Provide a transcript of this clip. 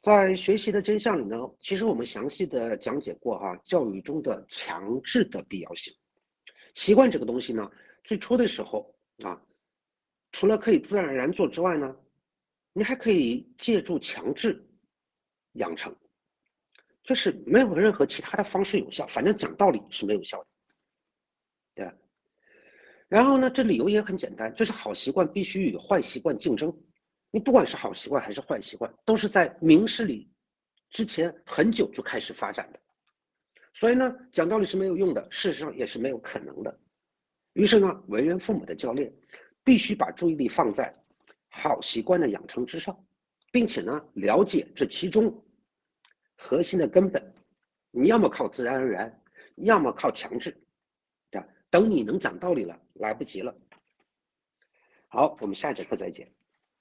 在学习的真相里呢，其实我们详细的讲解过教育中的强制的必要性。习惯这个东西呢，最初的时候除了可以自然而然做之外呢，你还可以借助强制养成，就是没有任何其他的方式有效，反正讲道理是没有效的，对吧？然后呢，这理由也很简单，就是好习惯必须与坏习惯竞争。你不管是好习惯还是坏习惯，都是在明事理之前很久就开始发展的。所以呢，讲道理是没有用的，事实上也是没有可能的。于是呢，为人父母的教练必须把注意力放在好习惯的养成之上，并且呢，了解这其中核心的根本。你要么靠自然而然，要么靠强制。等你能讲道理了，来不及了。好，我们下节课再见。